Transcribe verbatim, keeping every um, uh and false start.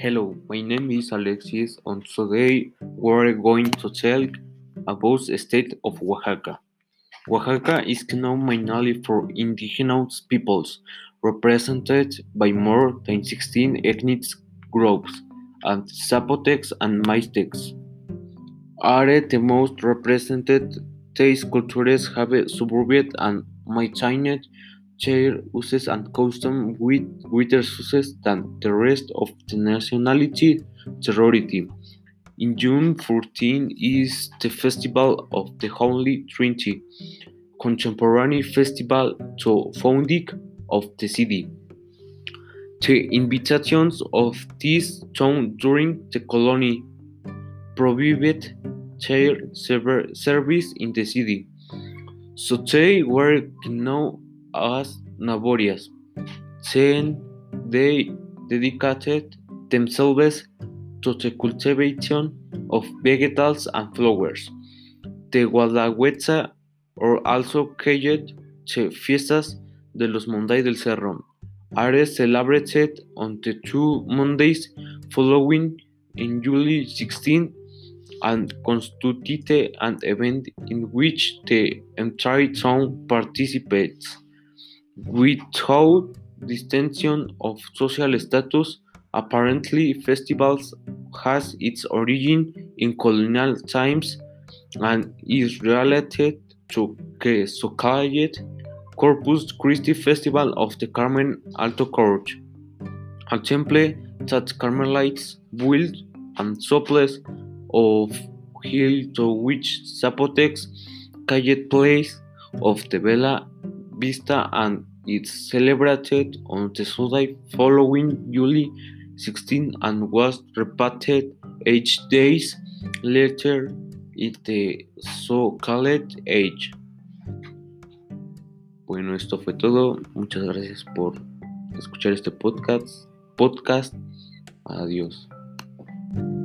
Hello, my name is Alexis, and today we're going to talk about the state of Oaxaca. Oaxaca is known mainly for indigenous peoples, represented by more than sixteen ethnic groups, and Zapotecs and Mixtecs are the most represented. These cultures have survived and maintained their uses and customs with greater success than the rest of the nationality territory. In June fourteenth is the Festival of the Holy Trinity, contemporary festival to founding of the city. The invitations of this town during the colony prohibited their service in the city, so they were known as Naborias. Then they dedicated themselves to the cultivation of vegetables and flowers. The Guadalhuetza are also called the Fiestas de los Monday del Cerro, are celebrated on the two Mondays following in July sixteenth and constitute an event in which the entire town participates. Without distinction of social status, apparently festivals has its origin in colonial times and is related to the so-called Corpus Christi Festival of the Carmen Alto Church, a temple that Carmelites built and soples of hill to which Zapotecs called place of the Bella Vista, and it's celebrated on the Sunday following July sixteenth and was repeated eight days later in the so-called age. Bueno, esto fue todo. Muchas gracias por escuchar este podcast. Podcast. Adiós.